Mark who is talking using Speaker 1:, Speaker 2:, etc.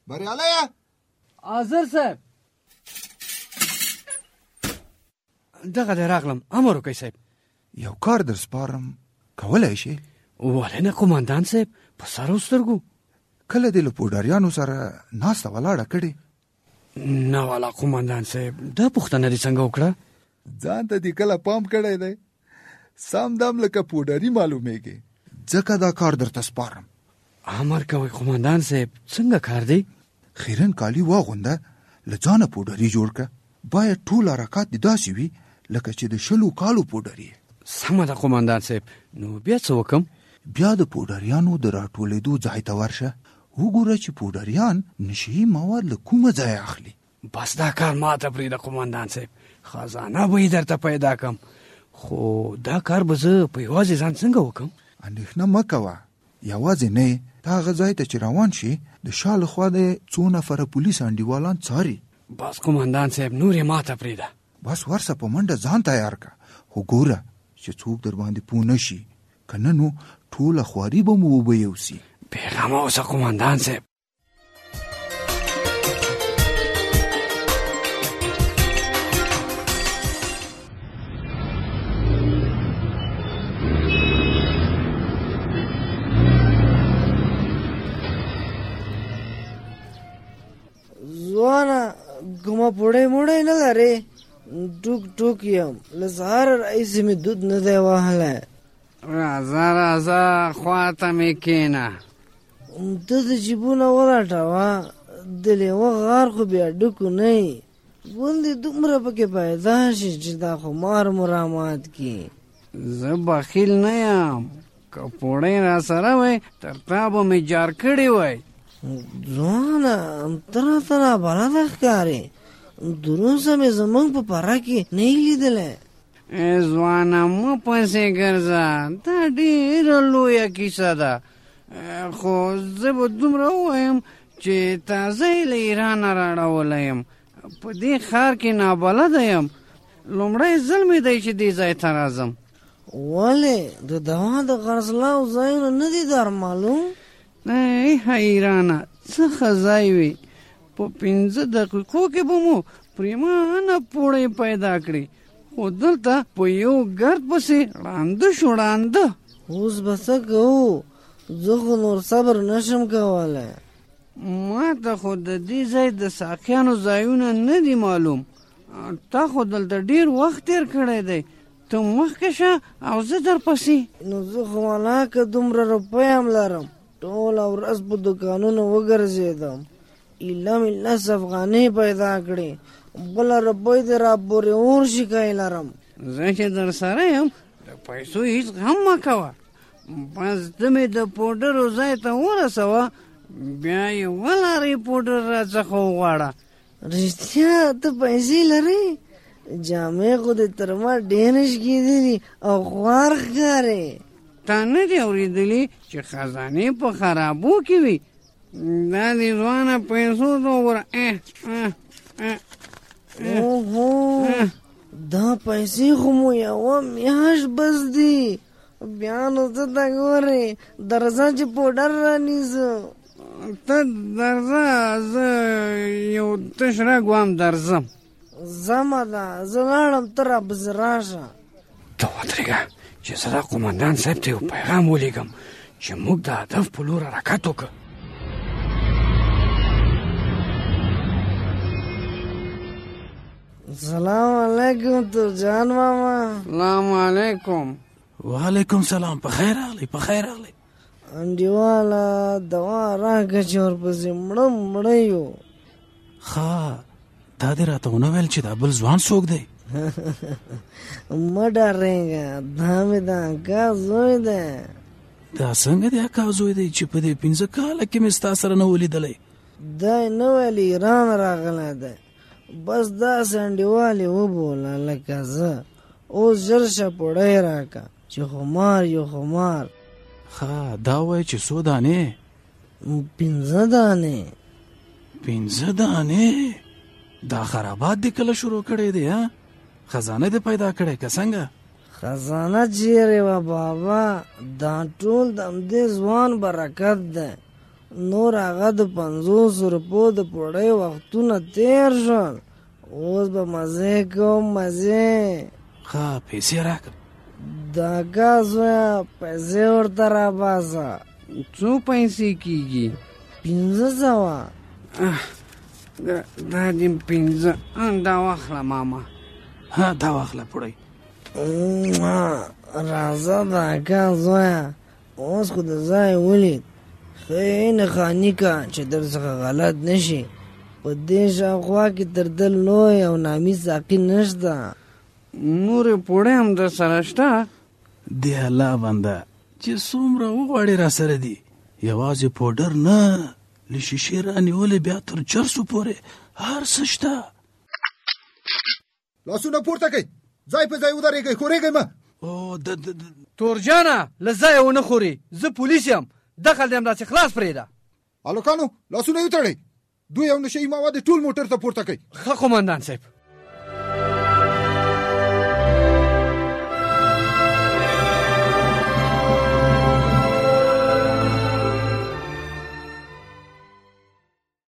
Speaker 1: بریالی یې؟
Speaker 2: حاضر صاحب. دغه دی راغلم. امر وکړئ صاحب.
Speaker 1: یو کار در سپارم، کولی شي؟
Speaker 2: ولې نه قومندان صاحب، په سر او سترګو.
Speaker 1: کله دې له پوډریانو سره ناسته ولاړه کړې؟
Speaker 2: نه والا قومندان صاحب، دا پوښتنه دې څنګه وکړه؟
Speaker 1: ځان ته دې کله پام کړی دی؟ سم دم لکه پوډري معلومیږي، ځکه دا کار درته سپارم.
Speaker 2: امر کوئ قومندان صاحب، څنګه کار دی؟
Speaker 1: خیرن کالي واغونده، له ځانه پوډري جوړ که. باید ټول حرکات دې داسې وي لکه چې د 20 کالو پوډري.
Speaker 2: سمه ده قومندان صاحب. نو بیا څه وکم؟
Speaker 1: بیا د پوډریانو د راټولېدو ځای ته ورشه، وګوره چې پوډریان نشهي مواد له کومه ځای اخلي.
Speaker 2: بس دا کار ماته پرېږده قومندان صاحب، خزانه به یې درته پیدا کم. خو دا کار به زه په یوازې ځان څنګه وکم؟
Speaker 1: اندېښنه مه کوه، یوازې نه یې. ته هغه ځای ته چې روان شي، د شا له خوا د 2 نفره پولیس انډیوالان څاري.
Speaker 2: بس قومندان صاحب، نور یې ماته پرېږده.
Speaker 1: بس ورسه په منډه ځان تیار که، خو ګوره چې څوک در باندې پوه نه شي، که نه نو ټوله خواري به مو وبه یوسي.
Speaker 2: بېغمه اوسه قومندان صاحب.
Speaker 3: ځوانه کومه پوړی موړی نه لرې؟ ټوک ټوک یم، له سهاره راهیسې مې دود نه دی وهلی.
Speaker 2: راځه راځه خواته مې کښېنه.
Speaker 3: ته د جیبونه ولټوه، د لیوه غار خو بیا ډکو نه یي. ولې دومره پکې پیدا شي چې دا خمار مو رامات کړي؟
Speaker 2: زه بخیل نه یم، که پوړی را سره وی تر تا به مې جار کړی وی.
Speaker 3: ځوانه ته راته نابلده ښکارې، دروسه مې زمونږ په پره کې نه یې لیدلی.
Speaker 2: ځوانه مه پسې ګرځه، دا ډېره لویه کیسه ده. خو زه به دومره ووایم چې تازه یې له ایرانه راړولی یم. په دې ښار کې نابلده یم، لومړی ځل مې دی چې دې ځای ته راځم.
Speaker 3: ولې د دوا د خرڅلاو ځایونه نه دي در معلوم؟
Speaker 2: ای حیرانه، څه ښه ځای وي، په 5 دقیقو کې به مو پرېمانه پوړی پیدا کړي. خو دلته په یو ګرد پسې ړانده شو ړانده.
Speaker 3: اوس به څه کوو؟ زه خو نور صبر نشم کولی.
Speaker 2: ما ته خو د دې ځای د ساقیانو ځایونه نه دي معلوم. تا خو دلته ډېر وخت تېر کړی دی. ته مخکې شه او زه درپسې.
Speaker 3: نو زه خو ولاکه دومره روپۍ هم لرم، ټوله ورځ په دوکانونو وګرځېدم، ایله مې 10 افغانۍ پیدا کړې، بله روپۍ دې را پورې ورشي که یې لرم.
Speaker 2: زه چې در سره یم، د پیسو هېڅ غم مه کوه. بس ته مې د پوډرو ځای ته ورسوه، بیا یې ولارې پوډر را څخه وغواړه.
Speaker 3: رښتیا ته پیسې لرې؟ جامې خو دې تر ما ډېرې شکېدلي او خوار ښکارې.
Speaker 2: تا نه دي اورېدلي چې خزانې په خرابو کې وي؟ دا دې ځوانه پیسو ته وګوره.
Speaker 3: اوهو، دا پیسې خو مو یوه میاشت بس دي. بیا نو ته ته ګورې، درځه چې پوډر رانیسو.
Speaker 2: ته درځه، زه یو تش رګ وام درځم.
Speaker 3: زمه ده، زه لاړم، ته راپسې راشه.
Speaker 2: ته ودرېږه چې زه دا قومندان صاحب ته یو پیغام ولیږم چې موږ د هدف په لور حرکت وکړو.
Speaker 3: سلام علیکم ترجان ماما.
Speaker 2: سلام علیکم.
Speaker 4: وعلیکم سلام. په خیر راغلی، په خیر راغلی.
Speaker 3: انډیواله دوا راکړه چې ورپسې مړه یو.
Speaker 4: ښه، دا دې راته ونه ویل چې دا بل ځوان څوک دی؟
Speaker 3: مه ډارېږه، دا مې د اکا زوی دی.
Speaker 4: دا څنګه دی اکا زوی دی چې په دې 15 کاله کې مې ستا سره نه ولیدلی؟
Speaker 3: دی نه ویل ایران راغلی دی، بس داسې انډیوال یې وبوله لکه زه. اوس ژر شه پوړی راکړه چې خمار یو خمار.
Speaker 4: ښه، دا وایي چې څو دانې؟
Speaker 3: 15 دانې.
Speaker 4: 15 دانې؟ دا خرابات دې کله شروع کړی دی؟ خزانه دې پیدا کړی که څنګه؟
Speaker 3: خزانه چیرې وه بابا، دا ټول د همدې ځوان برکت دی. نور هغه د 50 روپو د پوړۍ وختونه تیر شول، اوس به مزې کوم مزې.
Speaker 4: ښه پیسې راکړه.
Speaker 3: د اکا زویه پیسې ورته راباسه.
Speaker 2: څو پیسې کېږي؟
Speaker 3: 500.
Speaker 2: دا دې 5. دا واخله ماما.
Speaker 4: ها دا واخله پوړۍ.
Speaker 3: راځه د اکا زویه، اوس خو د ځای ولید. ښه نه خاني که چې در څخه غلط نشي. په دې شاوخوا کې تر ده لوی او نامي ساقي نشته.
Speaker 2: نورې پوړۍ هم در سره شته؟
Speaker 4: د الله بنده چې څومره وغواړې را سره دي، یوازې پوډر نه، له شیشې رانیولې بیا تر چرسو پورې هر څه شته.
Speaker 1: لاسونه پورته کړئ، ځای په ځای ودرېږئ، ښورېږئ مه.
Speaker 2: تورجانه له ځایه ونه خوري، زه پولیس یم، دخل دې همداسې خلاص پرېږده.
Speaker 1: هلکانو لاسونه یې وتړئ، دوی او نشه یي مواد ټول موټر ته پورته کړئ.
Speaker 2: ښه قومندان صاحب.